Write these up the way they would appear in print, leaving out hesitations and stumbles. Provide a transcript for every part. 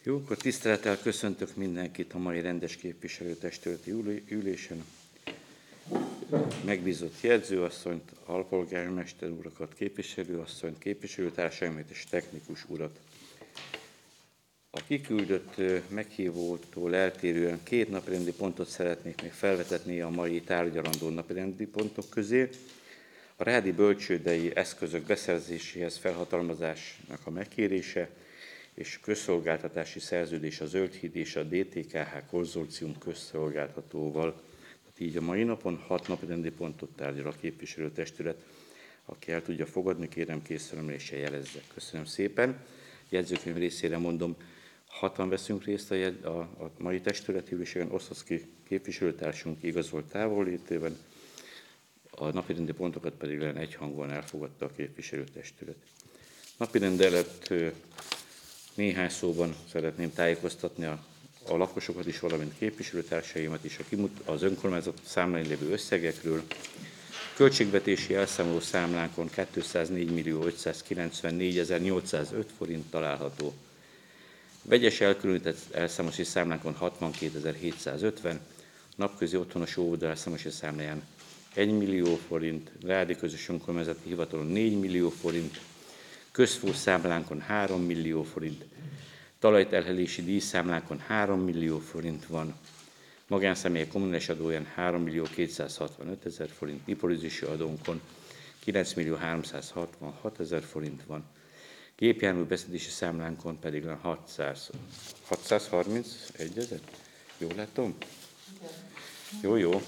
Jó, akkor tisztelettel köszöntök mindenkit a mai rendes képviselőtestületi ülésen. Megbízott jegyzőasszonyt, alpolgármester urakat, képviselőasszonyt, képviselőtársaimat és technikus urat. A kiküldött meghívótól eltérően 2 napirendi pontot szeretnék még felvetetni a mai tárgyalandó napirendi pontok közé. A rádi bölcsődei eszközök beszerzéséhez felhatalmazásnak a megkérése, és közszolgáltatási szerződés a Zöld Híd és a DTKH konzorcium közszolgáltatóval. Tehát így a mai napon 6 napirendi pontot tárgyal a képviselőtestület. Aki el tudja fogadni, kérem készfelemeléssel jelezze. Köszönöm szépen. Jegyzőkönyv részére mondom, 6-an veszünk részt a mai testületi ülésen, Osztowski képviselőtársunk igazolt távollétében, a napirendi pontokat pedig egyhangúan elfogadta a képviselőtestület. Napirend előtt néhány szóban szeretném tájékoztatni a lakosokat is, valamint képviselőtársaimat is az önkormányzat számláin lévő összegekről. Költségvetési elszámoló számlánkon 204.594.805 forint található. Vegyes elkülönített elszámolási számlánkon 62.750, napközi otthonos óvoda elszámolási számláján 1 millió forint, rádi közös önkormányzati hivatalon 4 millió forint, közfúrszámlánkon 3 millió forint, talajterhelési díjszámlánkon 3 millió forint van, magánszemélyek kommunális adóján 3.265.000 forint, iparüzési adónkon 9.366.000 forint van, gépjármű beszedési számlánkon pedig 631.000. Jól látom? Jó.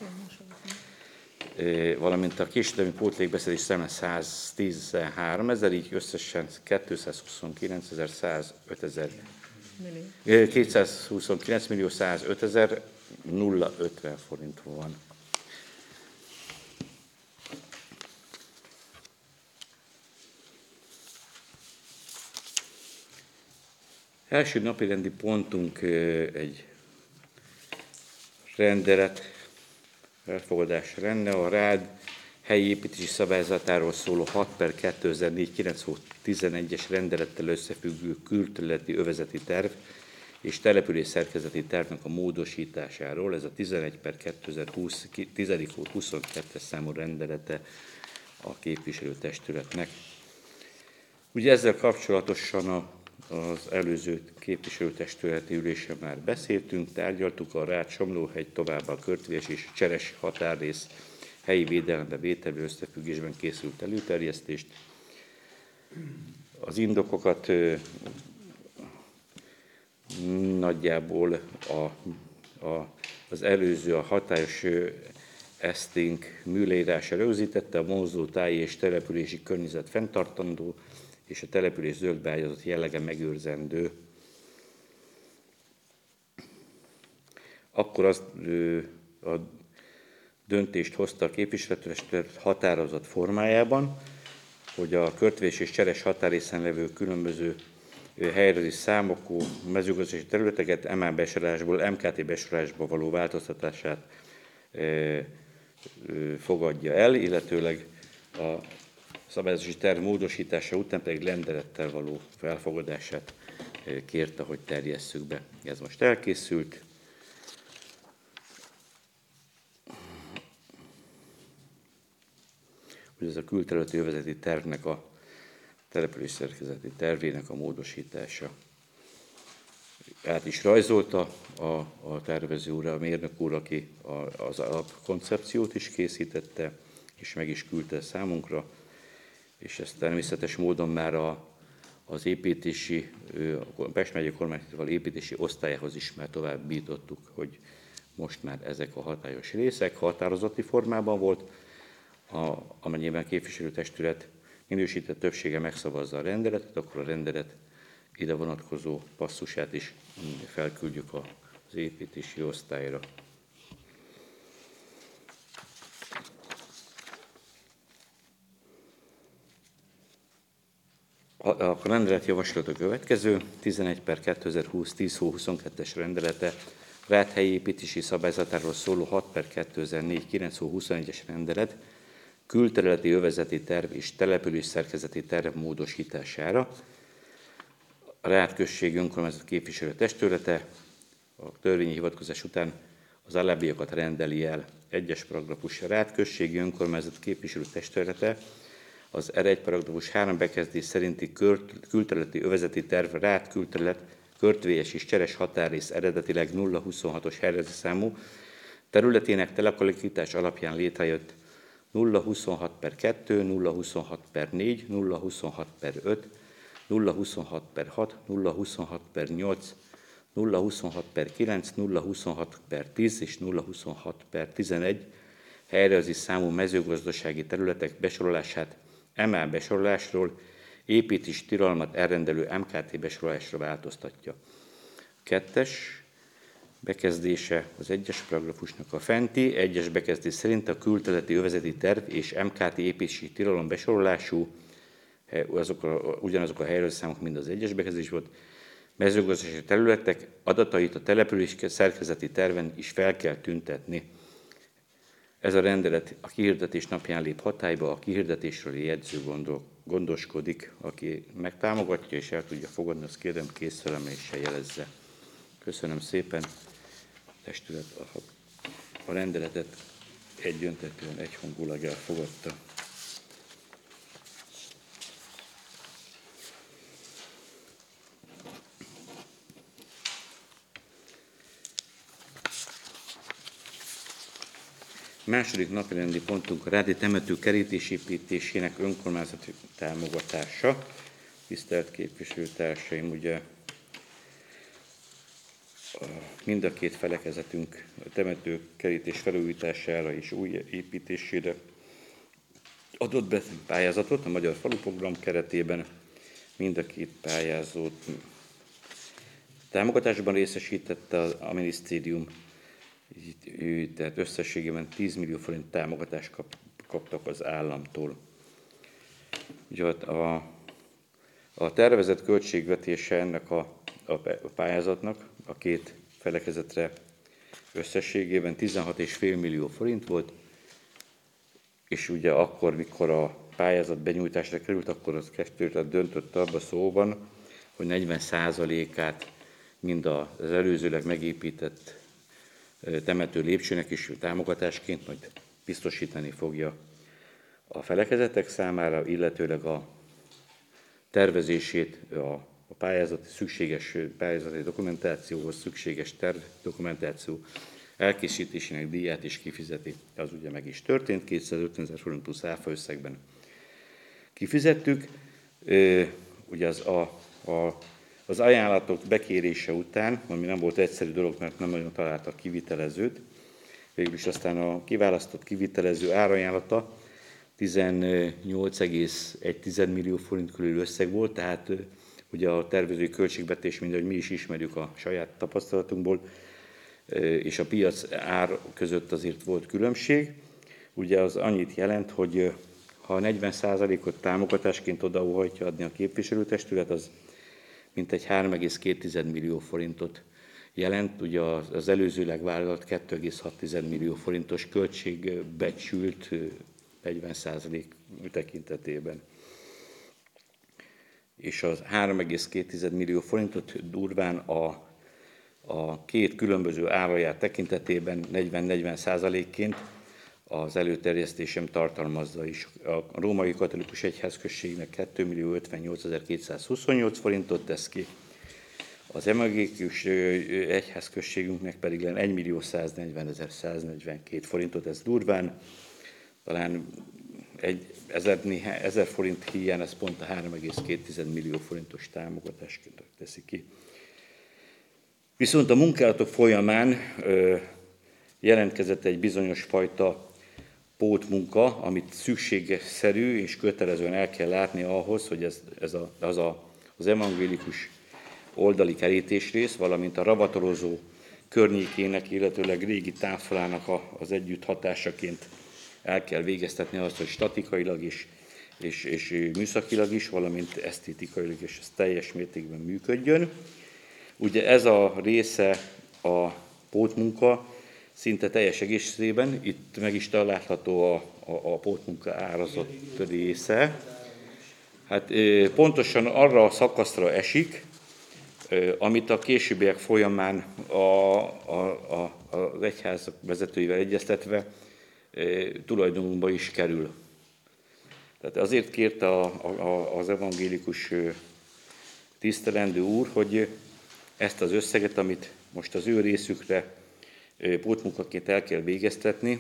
Valamint a késődelmi pótlékbeszedés számlán 113.000, így összesen 229.105.050 forint van. Első napirendi pontunk egy rendelet elfogadásra lenne. A RÁD helyi építési szabályzatáról szóló 6/2004-911-es rendelettel összefüggő külterületi övezeti terv és település szerkezeti tervnek a módosításáról. Ez a 11/2020 10/22-es számú rendelete a képviselőtestületnek. Ugye ezzel kapcsolatosan az előző képviselőtestületi ülésen már beszéltünk, tárgyaltuk a Rád Somlóhegy, továbbá a Körtvés és Cseres határrész helyi védelembe vételő összefüggésben készült előterjesztést. Az nagyjából az előző, a hatályos eszténk műleírása rögzítette, a vonzótáji és települési környezet fenntartandó, és a település zöld beágyazott jellege megőrzendő. Akkor a döntést hozta a képviselőtestület határozat formájában, hogy a Körtvés és Cseres határrészen levő különböző helyrajzi számokú mezőgazdasági területeket MA besorolásból MKT besorolásba való változtatását fogadja el, illetőleg a szabályozási terv módosítása után pedig rendelettel való felfogadását kérte, hogy terjesszük be. Ez most elkészült. Ugye ez a külterületi övezeti tervnek a település szerkezeti tervének a módosítása. Át is rajzolta a tervező úr, a mérnök úr, aki az alapkoncepciót is készítette, és meg is küldte számunkra, és ezt természetes módon már az építési, a Pest megyei kormányhivatal építési osztályához is már továbbítottuk, hogy most már ezek a hatályos részek határozati formában volt, amennyiben képviselőtestület minősített többsége megszavazza a rendeletet, akkor a rendelet ide vonatkozó passzusát is felküldjük az építési osztályra. A rendelet javaslat a következő, 11/2020 10/22-es rendelete, Rád helyi építési szabályzatáról szóló 6/2004 9/21-es rendelet, külterületi övezeti terv és település szerkezeti terv módosítására. A Rád község önkormányzat képviselő testülete a törvényi hivatkozás után az alábbiakat rendeli el. 1-es paragrafus. A Rád községi önkormányzat képviselő testülete az R1 paragrafus 3 bekezdés szerinti külterületi övezeti terv Rád külterület Körtvélyes és Cseres határrész eredetileg 026-os helyezési számú területének telekalitás alapján létrejött 026/2, 026/4, 026/5, 026/6, 026/8, 026/9, 026/10 és 026/11 helyrejelzés számú mezőgazdasági területek besorolását MA besorolásról építési tilalmat elrendelő MKT besorolásra változtatja. 2-es bekezdése az 1-es paragrafusnak a fenti 1-es bekezdés szerint a külterületi övezeti terv és MKT építési tilalom besorolású, ugyanazok a helyrejelzés számok, mint az 1-es bekezdés volt, mezőgazdasági területek adatait a település szerkezeti terven is fel kell tüntetni. Ez a rendelet a kihirdetés napján lép hatályba, a kihirdetésről jegyző gondoskodik. Aki megtámogatja és el tudja fogadni, azt kérem készfelemeléssel jelezze. Köszönöm szépen. A testület a rendeletet egyöntetően, egyhangulag elfogadta. Második napirendi pontunk a Rádi temető kerítésépítésének önkormányzati támogatása. Tisztelt képviselőtársaim, ugye mind a két felekezetünk a temető kerítés felújítására és új építésére adott be pályázatot a Magyar Faluprogram keretében. Mind a két pályázót támogatásban részesítette a minisztérium, tehát összességében 10 millió forint támogatást kaptak az államtól. Ugye a tervezett költségvetése ennek a pályázatnak a két felekezetre összességében 16,5 millió forint volt, és ugye akkor, mikor a pályázat benyújtásra került, akkor az testület döntött abba szóban, hogy 40%-át mind az előzőleg megépített temető lépcsőnek is támogatásként majd biztosítani fogja a felekezetek számára, illetőleg a tervezését, a szükséges pályázati dokumentációhoz szükséges tervdokumentáció elkészítésének díját is kifizeti. Az ugye meg is történt, 250 000 forint plusz áfa összegben kifizettük. Ugye az ajánlatok bekérése után, ami nem volt egyszerű dolog, mert nem nagyon találtak kivitelezőt, végül is aztán a kiválasztott kivitelező árajánlata 18,1 millió forint körül összeg volt, tehát ugye a tervezői költségvetés, mint ahogy mi is ismerjük a saját tapasztalatunkból, és a piac ár között azért volt különbség. Ugye az annyit jelent, hogy ha 40%-ot támogatásként odaóhajtja adni a képviselőtestület, az mintegy 3,2 millió forintot jelent. Ugye az előzőleg vállalt 2,6 millió forintos költségbecsült 40% tekintetében. És az 3,2 millió forintot durván a két különböző árajár tekintetében 40-40%-ként az előterjesztésem tartalmazza is. A Római Katolikus Egyházközségnek 2.058.228 forintot tesz ki, az Evangélikus Egyházközségünknek pedig 1.140.142 forintot, ez durván, talán 1000 forint híján ez pont a 3,2 millió forintos támogatásként teszi ki. Viszont a munkálatok folyamán jelentkezett egy bizonyos fajta pótmunka, amit szükségszerű és kötelezően el kell látni ahhoz, hogy az evangélikus oldali kerítésrész, valamint a ravatalozó környékének, illetőleg régi távfalának az együtt hatásaként el kell végeztetni azt, hogy statikailag és műszakilag is, valamint esztétikailag is ez teljes mértékben működjön. Ugye ez a része a pótmunka szinte teljes egészében, itt meg is található a pótmunka árazott része. Hát pontosan arra a szakaszra esik, amit a későbbiek folyamán az egyház vezetőivel egyeztetve tulajdonunkba is kerül. Tehát azért kérte az evangélikus tisztelendő úr, hogy ezt az összeget, amit most az ő részükre pótmunkaként el kell végeztetni,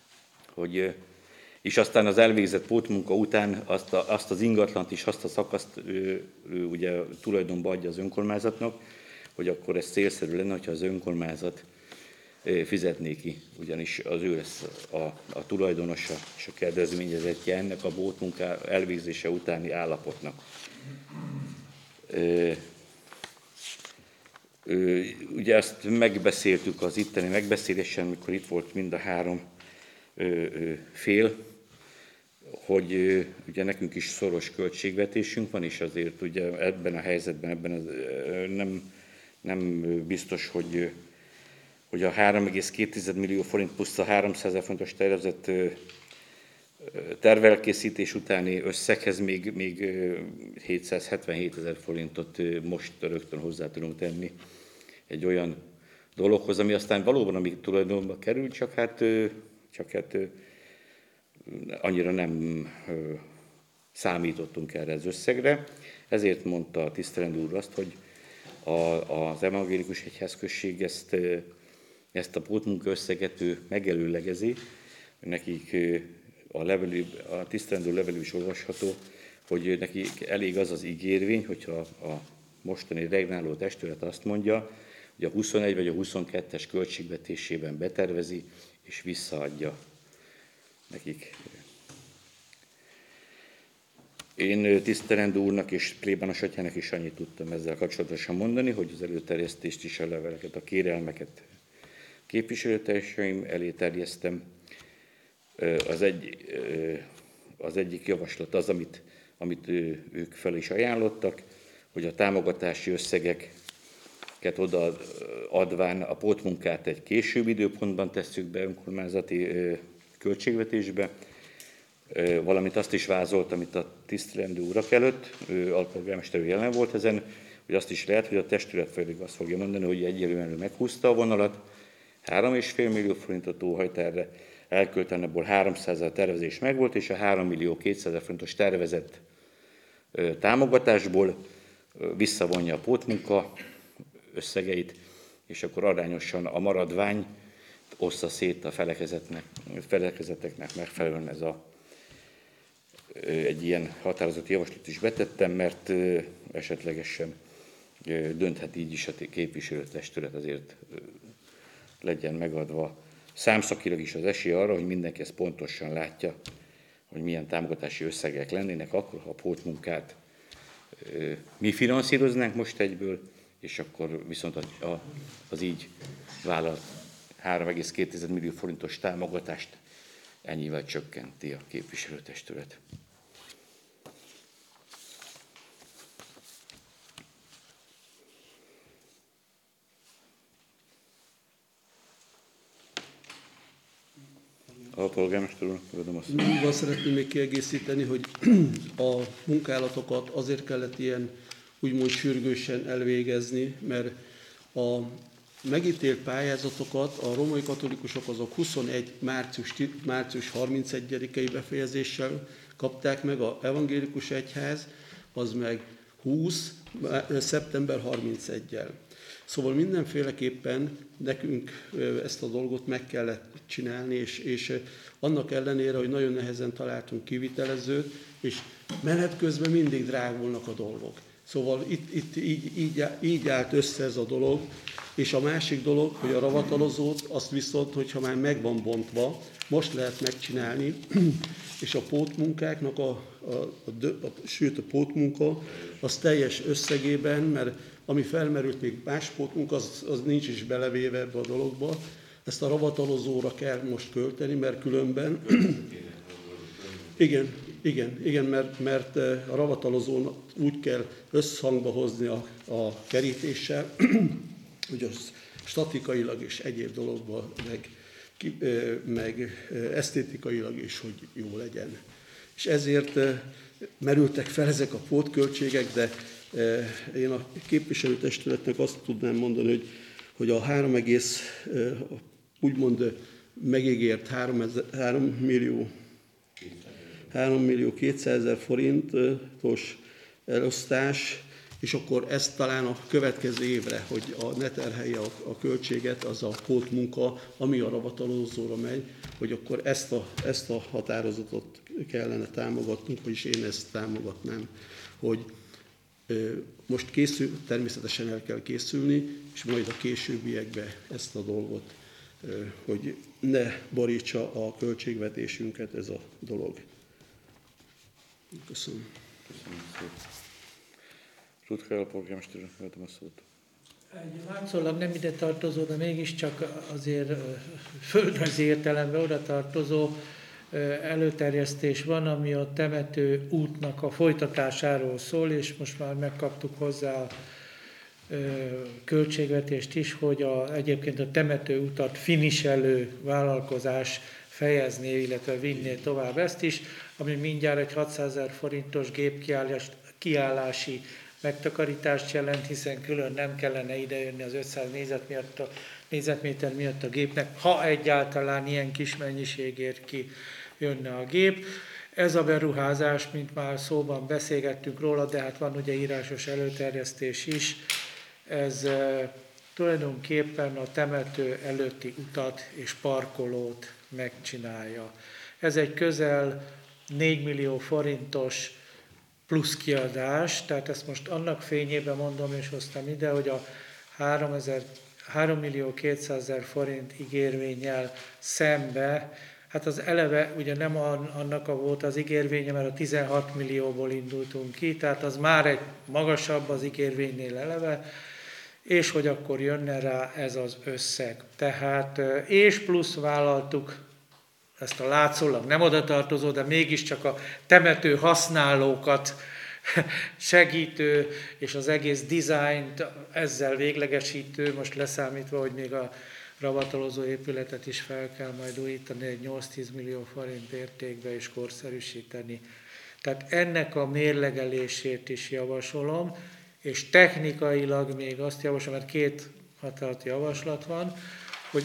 és aztán az elvégzett pótmunka után azt az ingatlant is, azt a szakaszt ugye tulajdonba adja az önkormányzatnak, hogy akkor ez célszerű lenne, hogyha az önkormányzat fizetné ki, ugyanis az ő lesz a tulajdonosa és a kedvezményezettje ennek a pótmunka elvégzése utáni állapotnak. Ugye ezt megbeszéltük az itteni megbeszélésen, mikor itt volt mind a három fél, hogy ugye nekünk is szoros költségvetésünk van, és azért ugye ebben a helyzetben nem biztos, hogy a 3,2 millió forint plusz a 300 000 forintos tervezett tervelkészítés utáni összeghez még 777 000 forintot most rögtön hozzá tudunk tenni egy olyan dologhoz, ami aztán valóban a mi tulajdonba kerül, csak hát annyira nem számítottunk erre az összegre. Ezért mondta a tisztelendő úr azt, hogy az evangélikus egyházközség ezt a pótmunka összeget ő megelőlegezi, nekik a tisztelendő levelű is olvasható, hogy nekik elég az az ígérvény, hogyha a mostani regnáló testület azt mondja, hogy a 21 vagy a 22-es költségvetésében betervezi és visszaadja nekik. Én tisztelendő úrnak és plébános atyának is annyit tudtam ezzel kapcsolatosan mondani, hogy az előterjesztést is, a leveleket, a kérelmeket képviselőtársaim elé terjesztem. Az egyik javaslat az, amit ők fel is ajánlottak, hogy a támogatási összegeket odaadván a pótmunkát egy későbbi időpontban tesszük be önkormányzati költségvetésbe, valamint azt is vázolt, amit a tisztelendő urak előtt, alpolgármester jelen volt ezen, hogy azt is lehet, hogy a testület pedig azt fogja mondani, hogy egyelően meghúzta a vonalat, 3,5 millió forintot óhajt erre, elkölteni, abból 300 000 tervezés megvolt, és a 3 millió 200 000 forintos tervezett támogatásból visszavonja a pótmunka összegeit, és akkor arányosan a maradvány ossza szét a felekezeteknek megfelelően egy ilyen határozati javaslat is betettem, mert esetlegesen dönthet így is a képviselőtestület, azért legyen megadva számszakilag is az esély arra, hogy mindenki ezt pontosan látja, hogy milyen támogatási összegek lennének akkor, ha a pótmunkát mi finanszíroznánk most egyből, és akkor viszont az így vállalt 3,2 millió forintos támogatást ennyivel csökkenti a képviselőtestület. A polgármester úrnak adom azt. Úgy szeretném még kiegészíteni, hogy a munkálatokat azért kellett ilyen úgymond sürgősen elvégezni, mert a megítélt pályázatokat a római katolikusok azok 21. március 31-i befejezéssel kapták meg, az evangélikus egyház az meg 20. szeptember 31-jel. Szóval mindenféleképpen nekünk ezt a dolgot meg kellett csinálni, és annak ellenére, hogy nagyon nehezen találtunk kivitelezőt, és menet közben mindig drágulnak a dolgok. Szóval itt így állt össze ez a dolog, és a másik dolog, hogy a ravatalozót azt viszont, hogyha már meg van bontva, most lehet megcsinálni, és a pótmunkáknak, sőt a pótmunka az teljes összegében, mert ami felmerült még más pótmunka, az nincs is belevéve ebbe a dologba, ezt a ravatalozóra kell most költeni, mert különben... Igen, mert a ravatalozón úgy kell összhangba hozni a kerítéssel, hogy az statikailag és egyéb dologban, meg esztétikailag is, hogy jó legyen. És ezért merültek fel ezek a pótköltségek, de Én a képviselőtestületnek azt tudnám mondani, hogy a úgymond megígért 3 millió 200 000 forintos elosztás, és akkor ezt talán a következő évre, hogy ne terhelje a költséget, az a pótmunka, ami a ravatalozóra megy, hogy akkor ezt a határozatot kellene támogatnunk, vagyis én ezt támogatnám, hogy most természetesen el kell készülni, és majd a későbbiekben ezt a dolgot, hogy ne borítsa a költségvetésünket ez a dolog. Köszönöm. Köszönöm szépen. Rutka alpolgármester, megadom a szót. Látszólag nem ide tartozó, de mégiscsak azért földrajzi értelemben oda tartozó előterjesztés van, ami a temető útnak a folytatásáról szól, és most már megkaptuk hozzá a költségvetést is, hogy egyébként a temető utat finiselő vállalkozás fejezné, illetve vinné tovább ezt is, ami mindjárt egy 600 000 forintos gépkiállási megtakarítást jelent, hiszen külön nem kellene idejönni az 500 négyzetméter miatt a gépnek, ha egyáltalán ilyen kis mennyiségért ki jönne a gép. Ez a beruházás, mint már szóban beszélgettünk róla, de hát van ugye írásos előterjesztés is, ez tulajdonképpen a temető előtti utat és parkolót megcsinálja. Ez egy közel 4 millió forintos plusz kiadás, tehát ezt most annak fényében mondom és hoztam ide, hogy a 3 millió 200 000 forint ígérvénnyel szembe, hát az eleve ugye nem annak volt az ígérvénye, mert a 16 millióból indultunk ki, tehát az már egy magasabb az ígérvénynél eleve, és hogy akkor jönne rá ez az összeg. Tehát, és plusz vállaltuk ezt a látszólag nem oda tartozó, de mégiscsak a temető használókat segítő, és az egész dizájnt ezzel véglegesítő, most leszámítva, hogy még a ravatalozó épületet is fel kell majd újítani egy 8-10 millió forint értékbe és korszerűsíteni. Tehát ennek a mérlegelését is javasolom, és technikailag még azt javaslom, mert 2 határozati javaslat van, hogy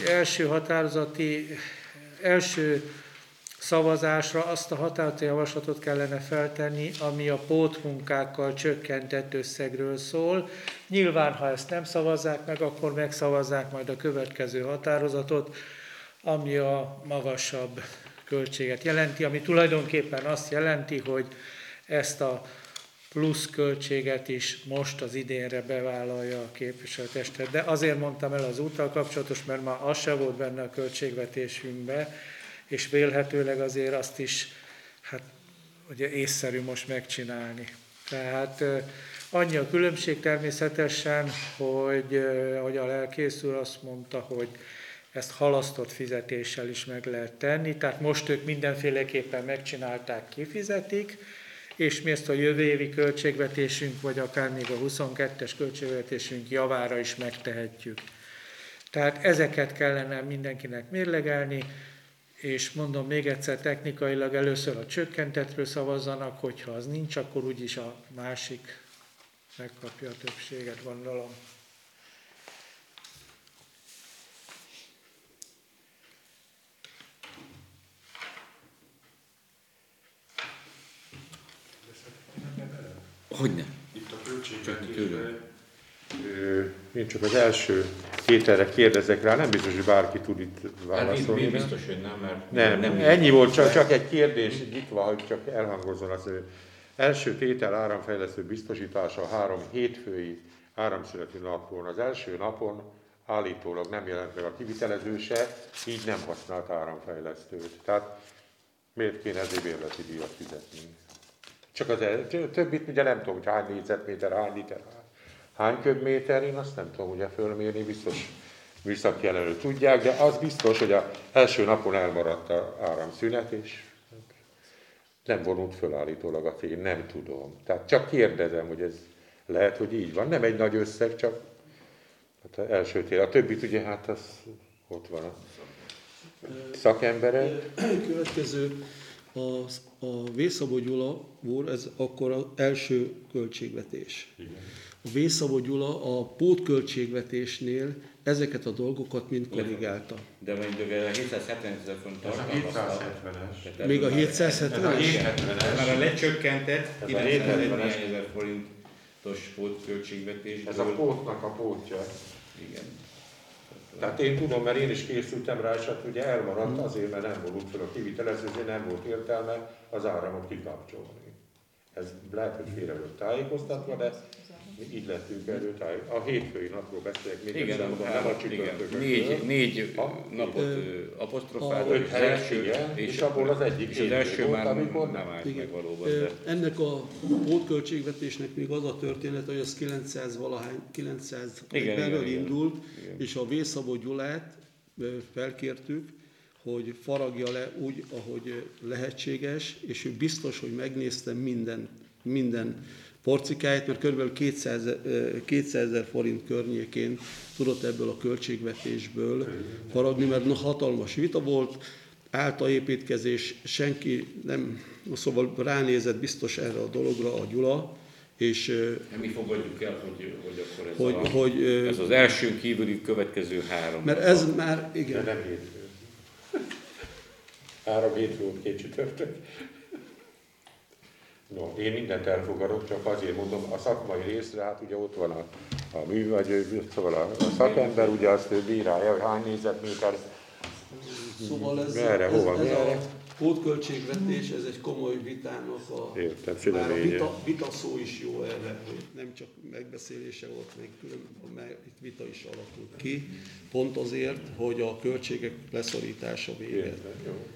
első szavazásra azt a határozati javaslatot kellene feltenni, ami a pótmunkákkal csökkentett összegről szól. Nyilván, ha ezt nem szavazzák meg, akkor megszavazzák majd a következő határozatot, ami a magasabb költséget jelenti, ami tulajdonképpen azt jelenti, hogy ezt a plusz költséget is most az idénre bevállalja a képviselőtestet. De azért mondtam el az úttal kapcsolatos, mert már az se volt benne a költségvetésünkben, és vélhetőleg azért azt is hát, ugye észszerű most megcsinálni. Tehát annyi a különbség természetesen, hogy ahogy a lelkész úr azt mondta, hogy ezt halasztott fizetéssel is meg lehet tenni, tehát most ők mindenféleképpen megcsinálták, kifizetik, és mi ezt a jövő évi költségvetésünk, vagy akár még a 22-es költségvetésünk javára is megtehetjük. Tehát ezeket kellene mindenkinek mérlegelni, és mondom még egyszer, technikailag először a csökkentettről szavazzanak, hogyha az nincs, akkor úgyis a másik megkapja a többséget, gondolom. Hogyne? Itt a költségvetésben én csak az első tételre kérdezek rá, nem biztos, hogy bárki tud itt válaszolni. Hát biztos, hogy nem, mert nem ennyi volt, csak egy kérdés nyitva, hogy csak elhangozzon az első tétel áramfejlesztő biztosítása 3 hétfői áramszüneti napon. Az első napon állítólag nem jelent meg a kivitelező se, így nem használt áramfejlesztőt. Tehát miért kéne ezért bérleti díjat fizetni? Csak az többit ugye nem tudom, hogy hány négyzetméter, hány liter, hány köbméter, én azt nem tudom ugye fölmérni, biztos műszakjelenül tudják, de az biztos, hogy az első napon elmaradt az áramszünet, és nem vonult föl állítólag a fény, nem tudom. Tehát csak kérdezem, hogy ez lehet, hogy így van. Nem egy nagy összeg, csak hát az első tél. A többit ugye hát az ott van a szakemberek. Következő A Vészabó Gyula úr, ez akkor az első költségvetés. A Vészabó Gyula a pótköltségvetésnél ezeket a dolgokat mind korrigálta. De mondjuk a 770 000 font Ez a tartalmazta. 770-es. Még a Ez a 770-es? 770-es. Már a lecsökkentett Ez a 91 770-es. ezer forintos pótköltségvetésből. Ez a pótnak a pótja. Igen. Tehát én tudom, mert én is készültem rá, és hát ugye elmaradt azért, mert nem volt fel a kivitelező, ezért nem volt értelme az áramot kikapcsolni. Ez lehet, hogy félre volt tájékoztatva, de mi így lettünk a hétfői napról beszélek, még Igen, egyszer mondom, nem a csütörtökön. négy Ha? napot apostrofáltak, Öt helyes, igen, és abból az egyik és az első volt, már amikor nem állt Igen. meg valóban. De... Ennek a pótköltségvetésnek még az a történet, hogy az 900-ről igen. indult, Igen. és a Vészabó Gyulát felkértük, hogy faragja le úgy, ahogy lehetséges, és ő biztos, hogy megnézte minden porcikáját, mert kb. 200 000 forint környékén tudott ebből a költségvetésből faragni, mert hatalmas vita volt, állt a építkezés, senki nem, szóval ránézett biztos erre a dologra a Gyula, és Mi fogadjuk el, hogy akkor hogy ez az első kívüli következő 3. mert ez már, de igen, nem hétfő. 3 hétfő volt, 2 csütörtök. No, én mindent elfogadok, csak azért mondom, a szakmai részre, hát ugye ott van a mű, vagy szóval a szakember, ugye azt ő bírálja, hogy hány négyzetméter. szóval ez Merre, hova, ez merre? a pótköltségvetés, ez egy komoly vitának Értem, már a szüleménye. vita szó is jó erre, hogy nem csak megbeszélése volt, még külön, itt vita is alakult ki, pont azért, hogy a költségek leszorítása véget. Értem, jó.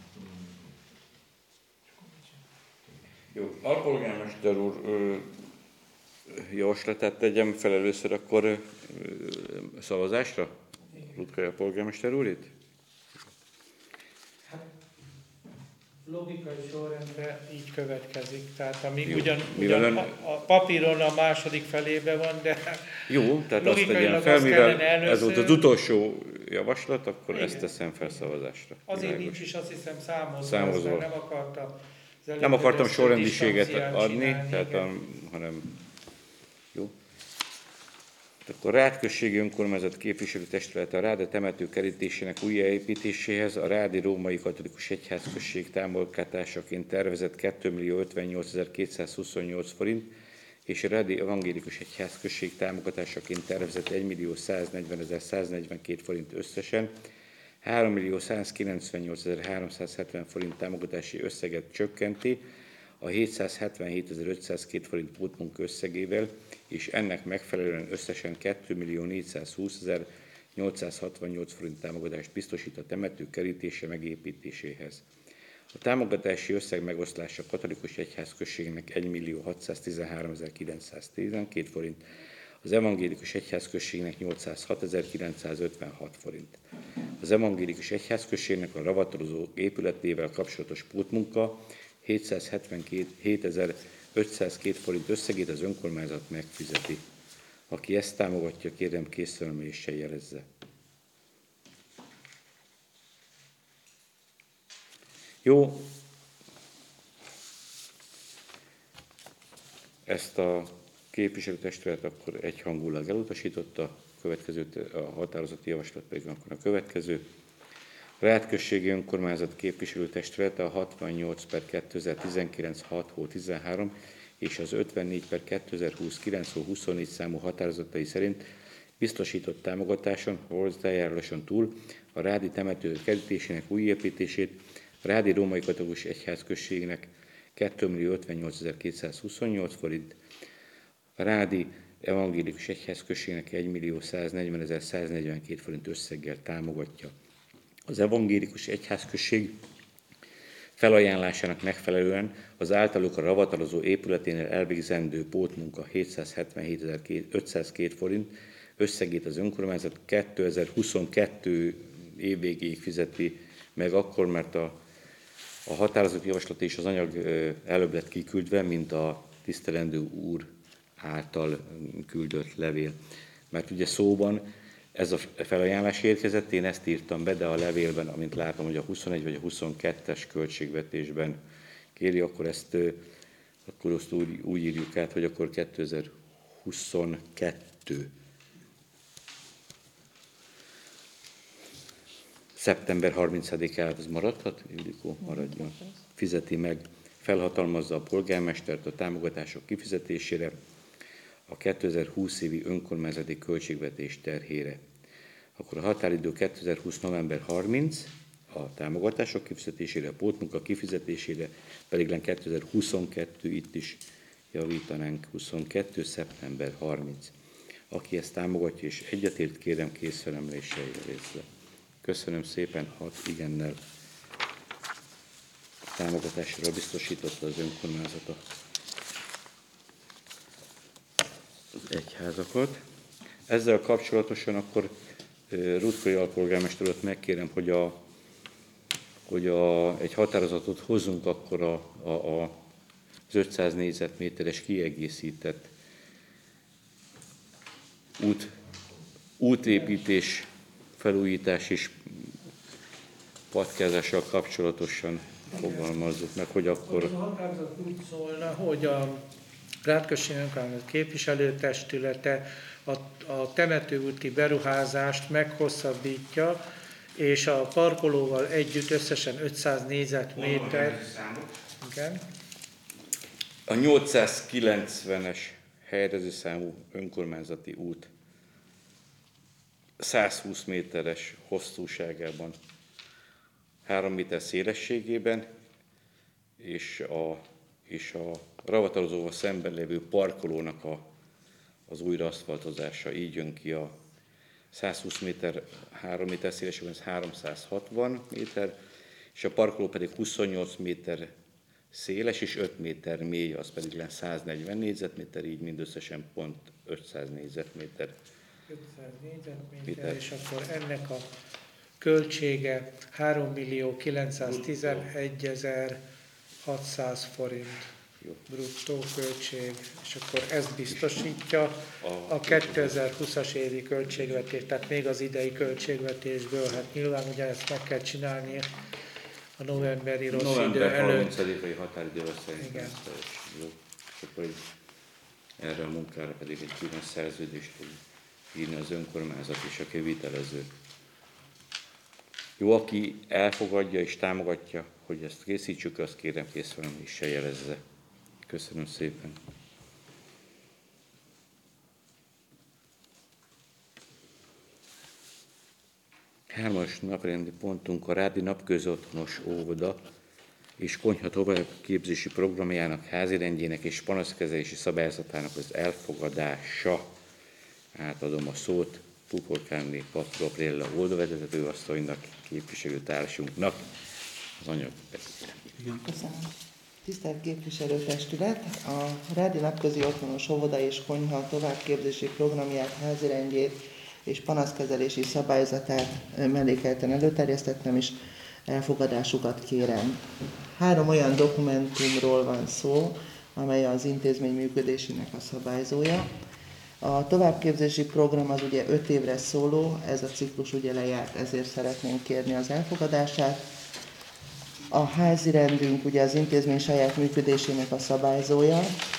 Jó, alpolgármester úr javaslatát tegyem fel először akkor szavazásra? Rutkai polgármester úr itt? Logikai sorrendben így következik, tehát amíg Jó. ugyan Mivel ön- a papíron a második felébe van, de Jó, tehát azt logikailag tegyem fel, azt mivel kellene először- ez volt az utolsó javaslat, akkor Igen. ezt teszem fel szavazásra. azért Világos. nincs is azt hiszem számozva, Számozva. mert nem akartam az Nem akartam előző sorrendiséget distancián adni, csinálni, tehát igen. hanem jó. Akkor Rád községi önkormányzat képviselőtestülete a Ráda temető kerítésének újjáépítéséhez a Rádi Római Katolikus Egyházközség támogatásaként tervezett 2.058.228 forint, és a Rádi Evangélikus Egyházközség támogatásaként tervezett 1.140.142 forint összesen 3.198.370 forint támogatási összeget csökkenti a 777.502 forint pótmunka összegével, és ennek megfelelően összesen 2.420.868 forint támogatást biztosít a temető kerítése megépítéséhez. A támogatási összeg megoszlása a katolikus egyházközségnek 1.613.912 forint, az evangélikus egyházközségnek 806.956 forint. Az evangélikus egyházközségnek a ravatalozó épületével kapcsolatos pótmunka 777.502 forint összegét az önkormányzat megfizeti. Aki ezt támogatja, kérem készfelemeléssel jelezze. Jó, ezt a képviselőtestület akkor egyhangulag elutasította, a határozati javaslat pedig akkor a következő. A Rád községi önkormányzat képviselőtestülete a 68/2019 6/13 és az 54/2020 9/24 számú határozatai szerint biztosított támogatáson, hozzájáruláson túl a Rádi temető kerítésének újépítését a Rádi Római Katolikus Egyházközségnek 2.058.228 forint, a Rádi Evangélikus Egyházközségnek 1.140.142 forint összeggel támogatja. Az Evangélikus Egyházközség felajánlásának megfelelően az általuk a ravatalozó épületénél elvégzendő pótmunka 777.502 forint összegét az önkormányzat 2022 év végéig fizeti meg akkor, mert a határozati javaslat és az anyag előbb lett kiküldve, mint a tisztelendő úr által küldött levél. Mert ugye szóban Ez a felajánlás érkezett, én ezt írtam be, de a levélben, amint látom, hogy a 21 vagy a 22-es költségvetésben kéri, akkor ezt úgy írjuk át, hogy akkor 2022. Szeptember 30-ára ez maradhat, Ildikó, maradjon. Fizeti meg, felhatalmazza a polgármestert a támogatások kifizetésére a 2020 évi önkormányzati költségvetés terhére. Akkor a határidő 2020. november 30, a támogatások kifizetésére, a pótmunka kifizetésére, pedig 2022, itt is javítanánk, 22. szeptember 30. Aki ezt támogatja és egyetért, kérem készfelemeléssel jelezzék. Köszönöm szépen, 6 igennel támogatásra biztosította az önkormányzata az egyházakat. Ezzel kapcsolatosan akkor Rutkai alpolgármester úrat megkérem, hogy egy határozatot hozzunk akkor az 500 négyzetméteres kiegészített útépítés, felújítás és patkázással kapcsolatosan fogalmazzuk meg, hogy akkor... A határozat úgy szólna, hogy a Rátközség Önkormányzat képviselőtestülete a temetőúti beruházást meghosszabbítja, és a parkolóval együtt összesen 500 négyzetméter. Igen. A 890-es helyezőszámú önkormányzati út 120 méteres hosszúságában, 3 méter szélességében, és a ravatalozóval szemben lévő parkolónak az újraaszfaltozása, így jön ki a 120 méter, 3 méter szélességben, ez 360 méter, és a parkoló pedig 28 méter széles és 5 méter mély, az pedig 140 négyzetméter, így mindösszesen pont 500 négyzetméter. 500 négyzetméter, és akkor ennek a költsége 3.911.600 forint bruttó költség, és akkor ezt biztosítja a 2020-as évi költségvetés, tehát még az idei költségvetésből. Hát nyilván ugye ezt meg kell csinálni a novemberi rossz idő November előtt. 30-ai határidővel szerintem. Igen. Jó. És akkor erre a munkára pedig egy külön szerződést fog írni az önkormányzat és a kivitelező. Jó, aki elfogadja és támogatja, hogy ezt készítsük, azt kérem készfelemeléssel jelezze. Köszönöm szépen. Hármas naprendi pontunk a Rádi Napközi Otthonos Óvoda és Konyha továbbképzési programjának, házirendjének és panaszkezelési szabályzatának az elfogadása. Átadom a szót Puporkánné Gabriella oldalvezető asszonynak, képviselőtársunknak az anyag. Köszönöm. Tisztelt képviselőtestület! A Rádi Napközi Otthonos Óvoda és Konyha továbbképzési programját, házirendjét és panaszkezelési szabályzatát mellékelten előterjesztettem, és elfogadásukat kérem. 3 olyan dokumentumról van szó, amely az intézmény működésének a szabályzója. A továbbképzési program az ugye 5 évre szóló, ez a ciklus ugye lejárt, ezért szeretnénk kérni az elfogadását. A házirendünk ugye az intézmény saját működésének a szabályzója,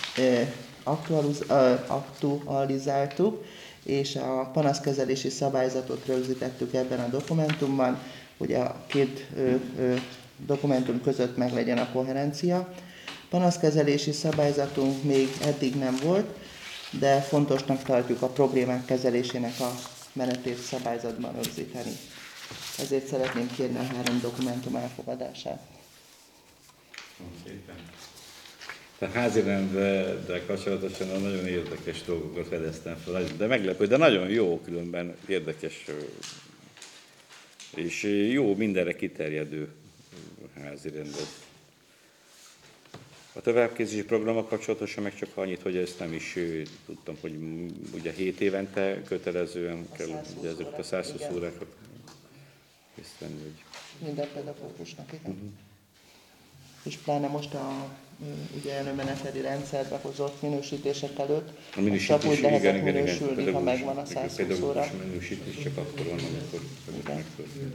aktualizáltuk, és a panaszkezelési szabályzatot rögzítettük ebben a dokumentumban, hogy a 2 dokumentum között meglegyen a koherencia. Panaszkezelési szabályzatunk még eddig nem volt, de fontosnak tartjuk a problémák kezelésének a menetét szabályzatban rögzíteni. Ezért szeretném kérni a 3 dokumentum elfogadását. A házirenddel kapcsolatosan nagyon érdekes dolgokat fedeztem fel, de meglepő, de nagyon jó, különben érdekes és jó, mindenre kiterjedő házirend. A továbbképzési programmal kapcsolatosan meg csak annyit, hogy ezt nem is tudtam, hogy ugye 7 évente kötelezően kell ugye ezeket a 120 órákat készíteni. Minden pedagógusnak, igen. És pláne most a ugye előmeneteli rendszerbe hozott minősítések előtt, A csak úgy lehet igen, minősülni, ha megvan a 120 óra. pedagógus minősítés csak akkor van, amikor megtörténik.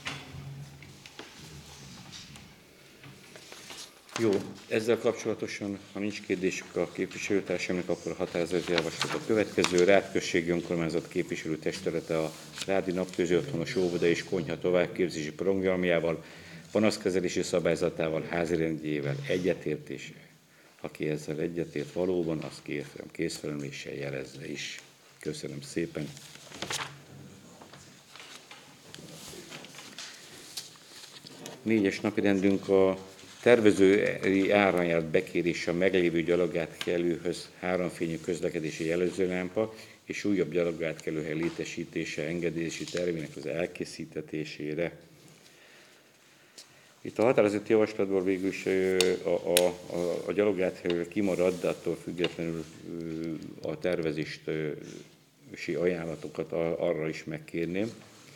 Jó, ezzel kapcsolatosan, ha nincs kérdésük a képviselőtársamnak, akkor a határozati javaslat a következő. Rád községi önkormányzat képviselőtestülete a Rádi Napközi Otthonos Óvoda és Konyha továbbképzési programjával, panaszkezelési szabályzatával, házirendjével egyetértés. Aki ezzel egyetért valóban, azt kérem kézfelemeléssel jelezze is. Köszönöm szépen. Négyes napirendünk a tervezői áranyát bekérése a meglévő gyalogátkelőhöz háromfényű közlekedési jelzőlámpa és újabb gyalogátkelőhely létesítése engedélyezési tervének az elkészítésére. Itt a határozati javaslatból végül is a gyalogátkelő kimarad, de attól függetlenül a tervezési ajánlatokat arra is megkérném.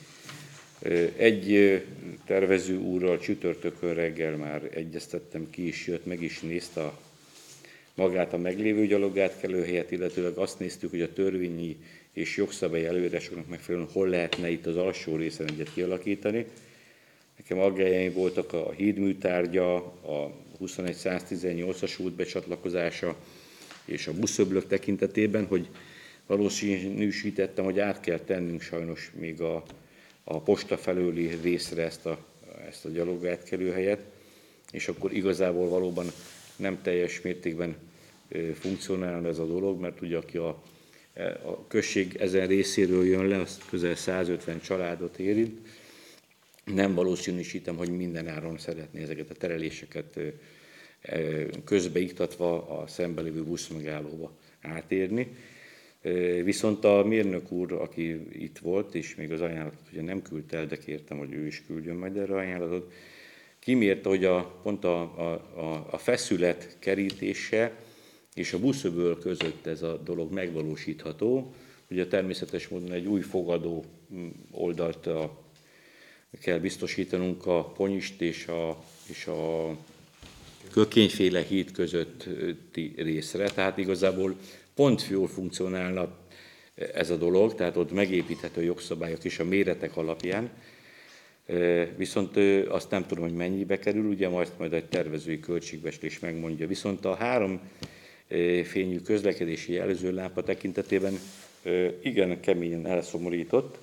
Egy tervező úrral csütörtökön reggel már egyeztettem, ki is jött, meg is nézte magát a meglévő gyalogátkelőhelyet, illetőleg azt néztük, hogy a törvényi és jogszabályi előírásoknak megfelelően hol lehetne itt az alsó részen egyet kialakítani. Nekem aggályaim voltak a hídműtárgya, a 21-118-as út becsatlakozása és a buszöblök tekintetében, hogy valószínűsítettem, hogy át kell tennünk sajnos még a posta felőli részre ezt a gyalogátkelőhelyet, és akkor igazából valóban nem teljes mértékben funkcionálna ez a dolog, mert ugye aki a község ezen részéről jön le, az közel 150 családot érint. Nem valószínűsítem, hogy minden áron szeretné ezeket a tereléseket közbeiktatva a szemben lévő buszmegállóba átérni. Viszont a mérnök úr, aki itt volt, és még az ajánlatot ugye nem küldte el, de kértem, hogy ő is küldjön majd erre ajánlatot, kimérte, hogy pont a feszület kerítése és a buszöböl között ez a dolog megvalósítható. Ugye természetes módon egy új fogadó oldalt kell biztosítanunk a Ponyist és a Kökényféle híd közötti részre, tehát igazából pont jól funkcionálna ez a dolog, tehát ott megépíthető jogszabályok is a méretek alapján, viszont azt nem tudom, hogy mennyibe kerül, ugye majd egy tervezői költségbeslés megmondja. Viszont a háromfényű közlekedési jelzőlámpa tekintetében igen keményen elszomorított,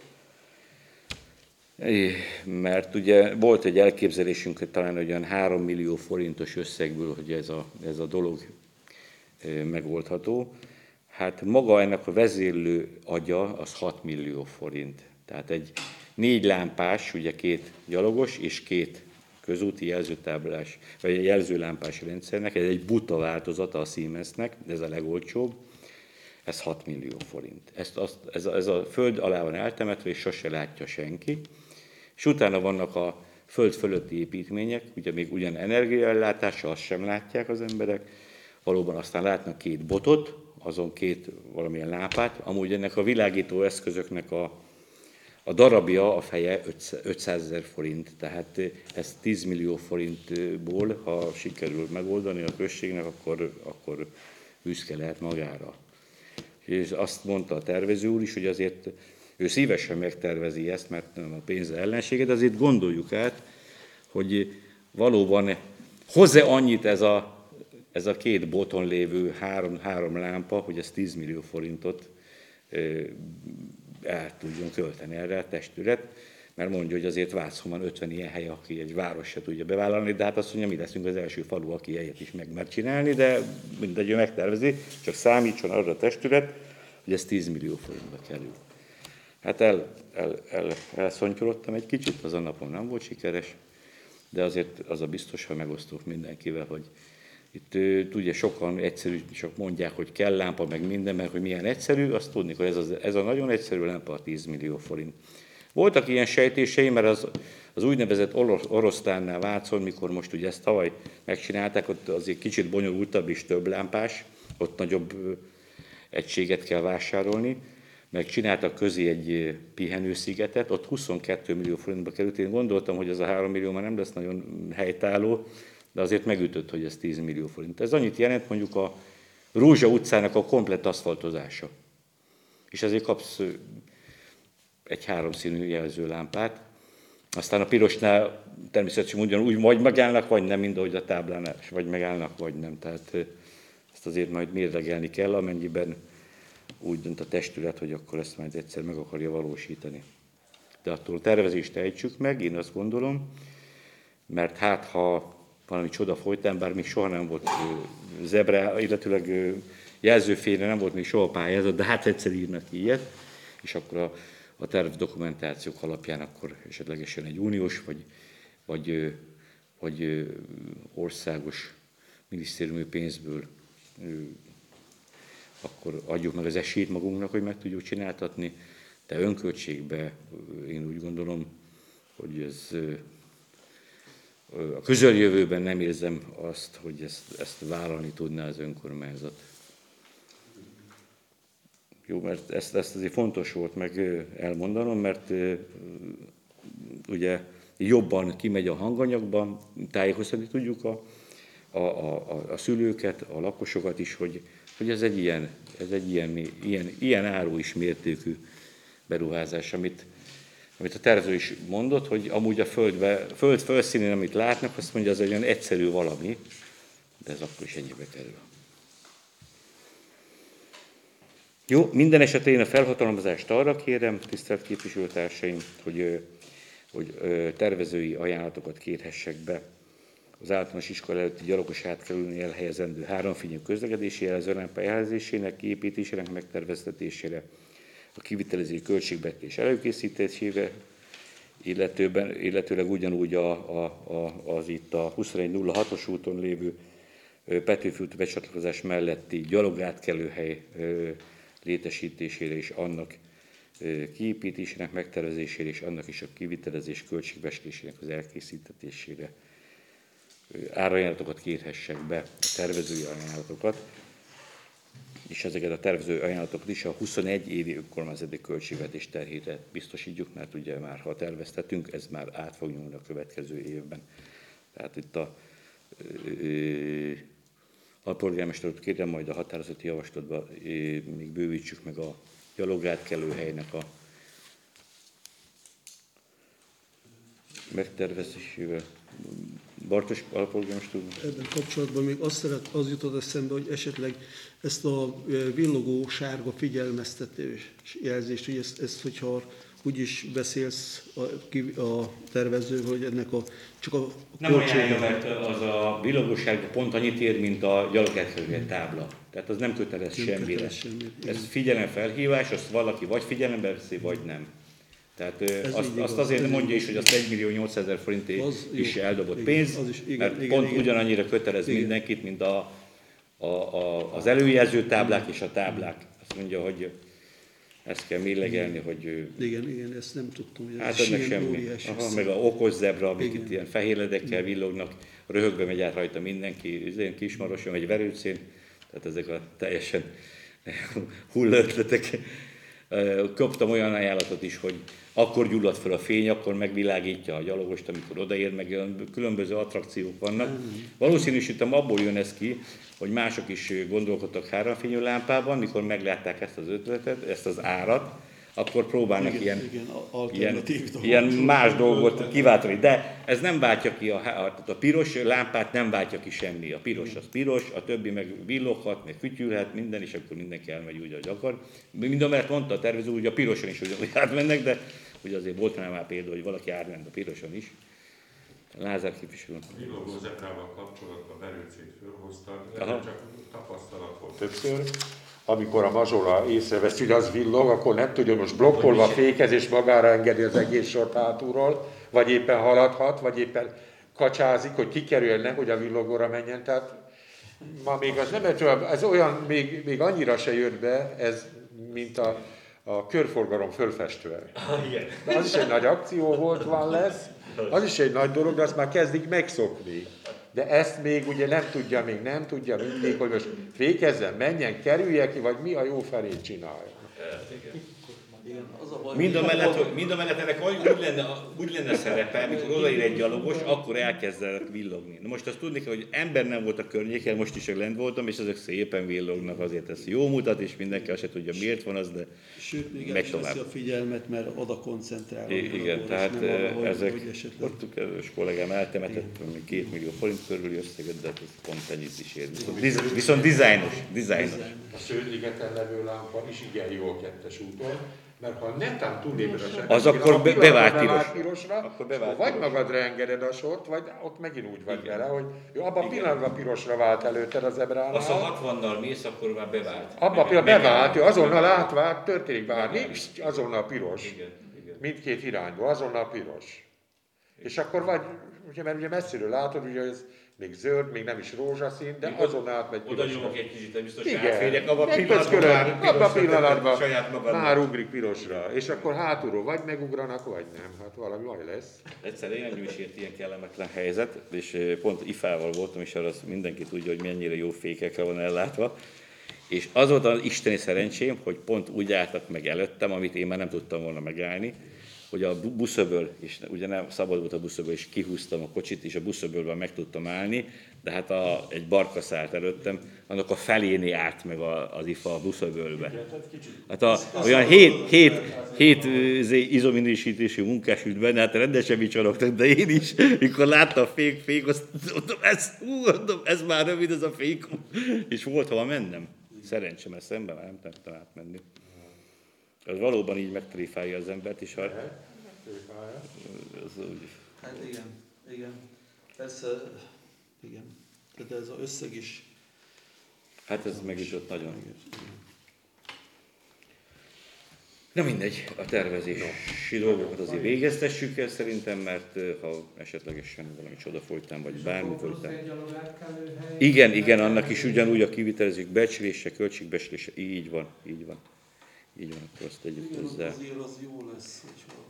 mert ugye volt egy elképzelésünk, hogy talán olyan 3 millió forintos összegből, hogy ez a dolog megoldható. Hát maga ennek a vezérlő agya az 6 millió forint. Tehát egy 4 lámpás, ugye 2 gyalogos és 2 közúti jelzőtáblás, vagy jelzőlámpás rendszernek, ez egy buta változata a Siemensnek, ez a legolcsóbb, ez 6 millió forint. Ez a föld alá van eltemetve, és sose látja senki. És utána vannak a föld fölötti építmények, ugye még ugyan energiaellátása, azt sem látják az emberek, valóban aztán látnak 2 botot, azon 2 valamilyen lámpát, amúgy ennek a világító eszközöknek a darabja, a feje 500 000 forint, tehát ez 10 millió forintból, ha sikerül megoldani a községnek, akkor büszke lehet magára. És azt mondta a tervező úr is, hogy azért ő szívesen megtervezi ezt, mert nem a pénze ellensége, de azért gondoljuk át, hogy valóban hoz-e annyit ez a 2 boton lévő három lámpa, hogy ez 10 millió forintot el tudjon költeni erre a testület, mert mondja, hogy azért Vácon van 50 ilyen hely, aki egy város se tudja bevállalni, de hát azt mondja, mi leszünk az első falu, aki ilyet is meg mer csinálni, de mindegy, ő megtervezi, csak számítson arra a testület, hogy ez 10 millió forintba kerül. Hát elszontyolottam egy kicsit, az a napon nem volt sikeres, de azért az a biztos, ha megosztok mindenkivel, hogy itt ugye sokan egyszerű, csak mondják, hogy kell lámpa, meg minden, mert hogy milyen egyszerű, azt tudni, hogy ez a nagyon egyszerű lámpa a 10 millió forint. Voltak ilyen sejtéseim, mert az úgynevezett Oroszlánnál Vácon, mikor most ugye ezt tavaly megcsinálták, ott azért kicsit bonyolultabb és több lámpás, ott nagyobb egységet kell vásárolni, meg csináltak közé egy pihenőszigetet, ott 22 millió forintba került. Én gondoltam, hogy ez a 3 millió már nem lesz nagyon helytálló, de azért megütött, hogy ez 10 millió forint. Ez annyit jelent mondjuk a Rózsa utcának a komplett aszfaltozása. És ezért kapsz egy 3 színű jelzőlámpát. Aztán a pirosnál természetesen ugyanúgy vagy megállnak, vagy nem, mint ahogy a táblánál, vagy megállnak, vagy nem. Tehát ezt azért majd mérlegelni kell, amennyiben úgy dönt a testület, hogy akkor ezt majd egyszer meg akarja valósítani. De attól a tervezést ejtsük meg, én azt gondolom, mert hát ha valami csoda folytán, bár még soha nem volt zebra, illetőleg jelzőfélre nem volt még soha pályázat, de hát egyszer írnak ilyet, és akkor a terv dokumentációk alapján akkor esetlegesen egy uniós vagy országos minisztériumi pénzből akkor adjuk meg az esélyt magunknak, hogy meg tudjuk csináltatni, de önköltségbe én úgy gondolom, hogy ez a közeljövőben nem érzem azt, hogy ezt vállalni tudná az önkormányzat. Jó, mert ezt azért fontos volt meg elmondanom, mert ugye jobban kimegy a hanganyagban, tájékoztatni tudjuk a szülőket, a lakosokat is, hogy ez egy ilyen áru is mértékű beruházás, amit a tervező is mondott, hogy amúgy a föld felszínén, amit látnak, azt mondja, az egy olyan egyszerű valami, de ez akkor is ennyibe kerül. Jó, minden esetén a felhatalmazást arra kérem, tisztelt képviselőtársaim, hogy tervezői ajánlatokat kérhessek be az általános iskola előtti gyalogos átkelőnél elhelyezendő háromfényű közlekedési jelzőlámpa elhelyezésének, kiépítésének megterveztetésére, a kivitelező költségvetés előkészítésére, illetőleg ugyanúgy az itt a 2106-os úton lévő Petőfi út becsatlakozás melletti gyalogátkelőhely létesítésére és annak kiépítésének, megtervezésére és annak is a kivitelezés költségvetésének az elkészítésére árajánlatokat kérhessek be, a tervezői ajánlatokat, és ezeket a tervező ajánlatokat is a 21 évi önkormányzati költségvetés terhére biztosítjuk, mert ugye már ha terveztetünk, ez már át fog nyúlni a következő évben. Tehát itt a polgármester úr kérem, majd a határozati javaslatban még bővítsük meg a gyalogátkelőhelynek a megtervezésével. Bartos alpolgármester úr. Ebben kapcsolatban még az jutott eszembe, hogy esetleg ezt a villogó sárga figyelmeztető jelzést, hogy ezt hogyha úgy is beszélsz a tervező, hogy ennek csak a nem ajánlja, mert az a villogósárga pont annyit ér, mint a gyalogátkelőhely tábla. Tehát az nem kötelez semmire. Ez figyelemfelhívás, azt valaki vagy figyelembe veszi, vagy nem. Tehát azt azért mondja is, hogy azt 1.800.000 forintért is eldobott pénz, mert pont ugyanannyira kötelez mindenkit, mint az előjelző táblák és a táblák. Azt mondja, hogy ezt kell mérlegelni, hogy... Igen, ezt nem tudtam, hogy hát ennek semmi. Meg a okos zebra, amik itt ilyen fehér ledekkel villognak, röhögbe megy át rajta mindenki, ilyen Kismaroson, vagy Verőcén, tehát ezek a teljesen hullaötletek. Kaptam olyan ajánlatot is, hogy akkor gyullad fel a fény, akkor megvilágítja a gyalogost, amikor odaér, meg különböző attrakciók vannak. Valószínűsítem abból jön ez ki, hogy mások is gondolkodtak háromfényű lámpában, mikor meglátták ezt az ötletet, ezt az árat, akkor próbálnak ilyen más dolgot kiváltani. De ez nem váltja ki a piros lámpát, nem váltja ki semmi. A piros az piros, a többi meg villoghat, meg fütyülhet, minden, és akkor mindenki elmegy úgy, ahogy akar. Mindamellett mondta a tervező, hogy a piroson is ugyanúgy átmennek, de ugye azért volt már példa, hogy valaki átment a piroson is. Lázár képviselő. A villogó zebrával kapcsolatban Verőcét fölhoztad, csak tapasztalat volt többször. Amikor a mazsola észrevesz, hogy az villog, akkor nem tudja, most blokkolva fékez és magára engedi az egész sort hátulról, vagy éppen haladhat, vagy éppen kacsázik, hogy kikerülne, hogy a villogóra menjen. Tehát ma még az nem ez olyan, még annyira se jött be, ez, mint a körforgalom fölfestően. Az is egy nagy akció volt, lesz, az is egy nagy dolog, de azt már kezdik megszokni. De ezt még ugye nem tudja mindig, hogy most fékezzen, menjen, kerülje ki, vagy mi a jó felét csinálja. Igen, az a baj, Mind a mellett ennek úgy lenne szerepe, amikor odaír egy gyalogos, akkor elkezdenek villogni. Na most azt tudni kell, hogy ember nem volt a környéken, most is lent voltam, és ezek szépen villognak, azért ez jó mutat, és mindenki azt se tudja, miért van az, de sőt, még el megy is tovább. veszi a figyelmet, mert oda koncentrál. Igen, tehát nem arra, ezek, hogy esetleg... ott a kedves kollégám eltemetett 2 millió forint körüli összeget, de hát ez pont ennyit is ér. Viszont dizájnos. A Sződ-ligeten levő lámpa is igen jó a 2-es úton, mert ha netán túléped a sebességen, az akkor bevált pirosra, akkor vagy magadra engeded a sort, vagy ott megint úgy vagy vele, hogy jó, abban a pillanatban pirosra vált előtted az zebránál. Az, ha 60-nal mész, akkor már bevált. Abban a pillanatban bevált, azonnal átvált, történik bármi, azonnal piros. Igen. Mindkét irányból, azonnal piros. És akkor vagy, ugye, mert ugye messziről látod, ugye ez még zöld, még nem is rózsaszín, de azonnal átmegy pirosra. Oda nyomok egy kicsit, biztos Igen, átférjek, abban a pillanatban saját magadnak. már ugrik pirosra, és akkor hátulról vagy megugranak, vagy nem, hát valami baj lesz. Egyszer én engem is ért ilyen kellemetlen helyzet, és pont IFA-val voltam, és arra azt mindenki tudja, hogy mennyire jó fékekre van ellátva. És az volt az isteni szerencsém, hogy pont úgy álltak meg előttem, amit én már nem tudtam volna megállni, hogy a buszöböl, és ugye nem szabad volt a buszöböl, és kihúztam a kocsit, és a buszöbölben meg tudtam állni, de hát egy barka szállt előttem, annak a feléné állt meg az IFA a buszöbölbe. Hát olyan 7 izominősítésű munkás ült benne, hát rendesen vicsorogtak, de én is, mikor láttam a fék, azt mondom, ez már rövid, ez a fék, és volt hova mennem. Szerencsém, mert szemben már nem tudtam átmenni. Az valóban így megtréfálja az embert is. Hát igen. Persze, igen. De ez az összeg is... Hát ez megütött nagyon. Na mindegy, a tervezési dolgokat azért végeztessük el szerintem, mert ha esetlegesen valami csoda folytán, vagy bármi folytán. Igen, annak is ugyanúgy a kivitelezők becslése, költségbecslése, így van. Akkor azt tegyük igen, hozzá. Azért az jó lesz, hogyha...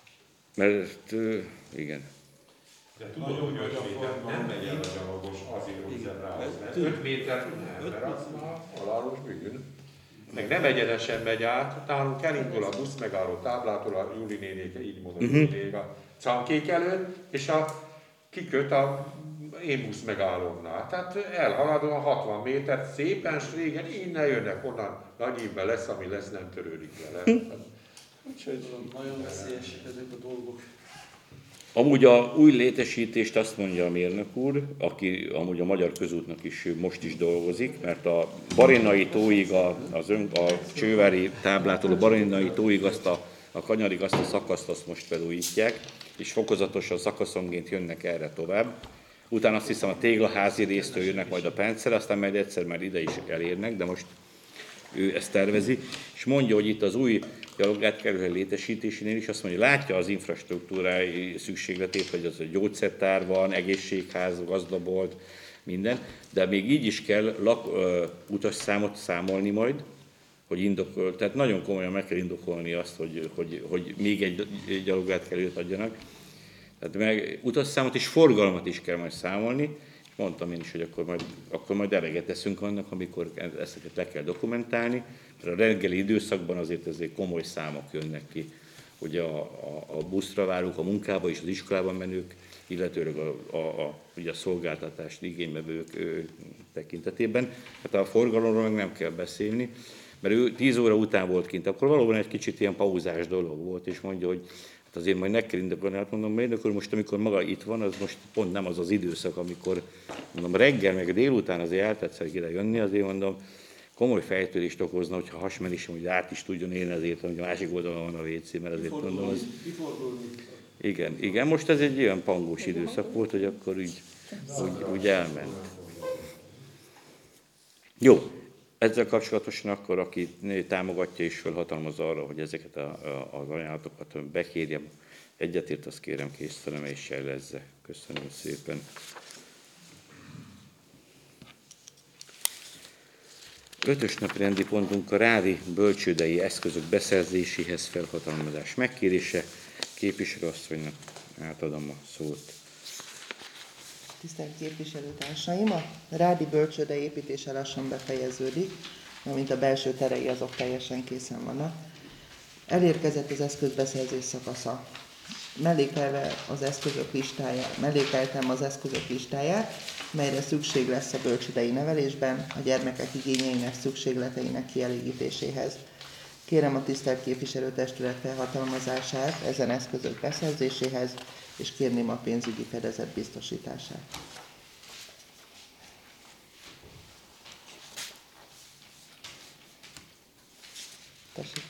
Mert, igen. De tudom, hogy 5 méter nem megy el a gyalogos azért, hogy zebrához megy. 5 méter nem, mert az már aláros bűn. Meg nem egyenesen megy át, nálunk elindul a busz megálló táblától, a Júli nénéke, így mondom, a Cankék előtt, és kiköt a én busz megállónál. Tehát elhaladom a 60 métert, szépen, régen, innen jönnek, onnan nagy évben lesz, ami lesz, nem törődik vele. Úgyhogy nagyon veszélyesek ezek a dolgok. Amúgy a új létesítést azt mondja a mérnök úr, aki amúgy a Magyar Közútnak is most is dolgozik, mert a Barénai tóig, a Csővári táblától a Barénai tóig a kanyarig azt a szakaszt azt most felújítják, és fokozatosan szakaszonként jönnek erre tovább. Utána azt hiszem a Téglaházi résztől jönnek majd a Pencere, aztán majd egyszer már ide is elérnek, de most ő ezt tervezi, és mondja, hogy itt az új gyalogátkelőhely létesítésénél is azt mondja, hogy látja az infrastruktúrái szükségletét, hogy az a gyógyszertár van, egészségház, gazdabolt, minden, de még így is kell utasszámot számolni majd, hogy tehát nagyon komolyan meg kell indokolni azt, hogy még egy gyalogátkelőt adjanak. Tehát meg utasszámot és forgalmat is kell majd számolni, és mondtam én is, hogy akkor majd eleget teszünk annak, amikor ezeket le kell dokumentálni, mert a reggeli időszakban azért komoly számok jönnek ki, hogy a buszra várunk, a munkába és az iskolában menők, illetőleg ugye a szolgáltatást igénybevők tekintetében. Hát a forgalomról meg nem kell beszélni, mert ő 10 óra után volt kint, akkor valóban egy kicsit ilyen pauzás dolog volt, és mondja, hogy hát azért majd meg kell indokolni, hát mondom, mert akkor most, amikor maga itt van, az most pont nem az az időszak, amikor mondom, reggel, meg délután azért eltetszek ide jönni, azért mondom, komoly fejtörést okozna, hogyha hasmenésem, hogy át is tudjon élni azért, hogy a másik oldalon van a WC, mert azért mondom, az... Igen, most ez egy olyan pangós időszak volt, hogy akkor úgy elment. Jó, ezzel kapcsolatosan akkor, aki támogatja és felhatalmaz arra, hogy ezeket az ajánlatokat bekérjem, egyetért, azt kérem készfeleme és jelezze. Köszönöm szépen. Ötös napi rendi pontunk a rádi bölcsődei eszközök beszerzéséhez felhatalmazás megkérése. Képviselőasszonynak átadom a szót. Tisztelt képviselőtársaim, a rádi bölcsőde építése lassan befejeződik, amint a belső terei azok teljesen készen vannak. Elérkezett az eszközbeszerzés szakasza. Mellékeltem az eszközök listáját, melyre szükség lesz a bölcsődei nevelésben a gyermekek igényeinek, szükségleteinek kielégítéséhez. Kérem a tisztelt képviselőtestület felhatalmazását ezen eszközök beszerzéséhez, és kérném a pénzügyi fedezet biztosítását. Tessék.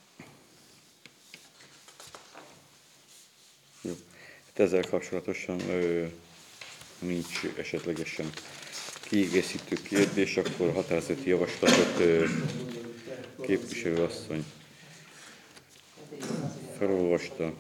Jó. Hát ezzel kapcsolatosan nincs esetlegesen kiegészítő kérdés, akkor határozati javaslatot képviselőasszony felolvasta.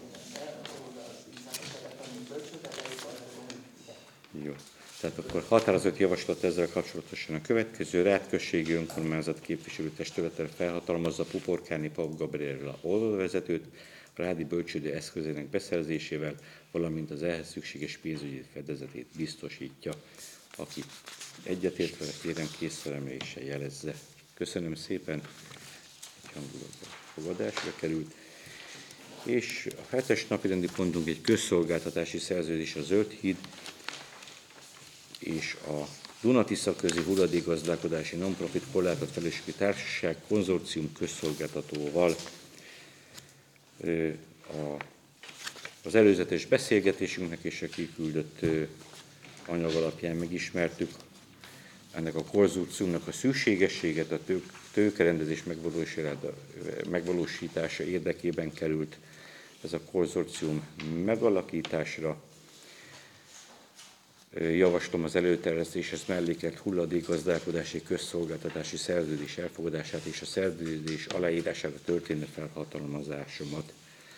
Jó. Tehát akkor határozott javaslat ezzel kapcsolatosan a következő. Rád községi önkormányzat képviselőtestületen felhatalmazza Puporkáni Papp Gabriella oldalvezetőt a Rádi bölcsődő eszközének beszerzésével, valamint az ehhez szükséges pénzügyi fedezetét biztosítja. Aki egyetért vele, kérem készfelemeléssel jelezze. Köszönöm szépen, egyhangulag fogadásra került. És a 7-es napirendi pontunk egy közszolgáltatási szerződés a Zöld híd és a Duna-Tisza közi hulladékgazdálkodási non-profit korlátott felelősségi társaság konzorcium közszolgáltatóval. Az előzetes beszélgetésünknek és a kiküldött anyag alapján megismertük ennek a konzorciumnak a szükségességet, a tőkerendezés megvalósítása érdekében került ez a konzorcium megalakításra. Javaslom az előterjesztéshez mellékelt hulladékgazdálkodási közszolgáltatási szerződés elfogadását és a szerződés aláírására történő felhatalmazásomat.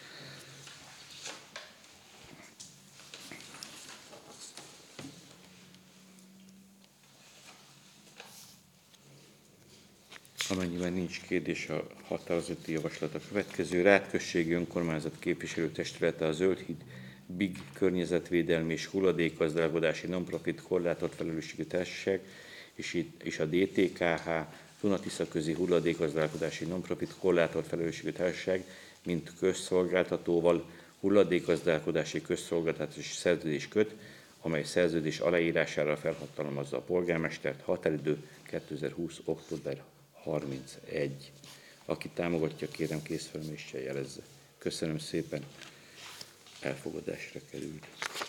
Amennyiben nincs kérdés, a határozati javaslat a következő. Rád községi önkormányzat képviselőtestülete a Zöld híd BIG környezetvédelmi és hulladékgazdálkodási non-profit korlátott felelősségű társaság és a DTKH Duna-Tisza közi hulladékgazdálkodási non-profit korlátott felelősségű társaság, mint közszolgáltatóval hulladékgazdálkodási közszolgáltatási szerződés köt, amely szerződés aláírására felhatalmazza a polgármestert, határidő 2020. október 31. Aki támogatja, kérem készfelemeléssel jelezze. Köszönöm szépen, elfogadásra került.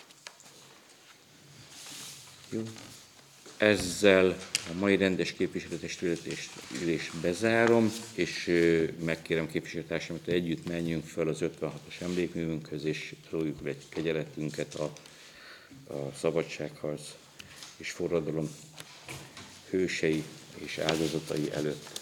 Jó. Ezzel a mai rendes képviselőtestülést bezárom, és megkérem képviselőtársamat, hogy együtt menjünk fel az 56-os emlékművünkhöz, és rójuk egy kegyeletünket a szabadságharc és forradalom hősei és áldozatai előtt.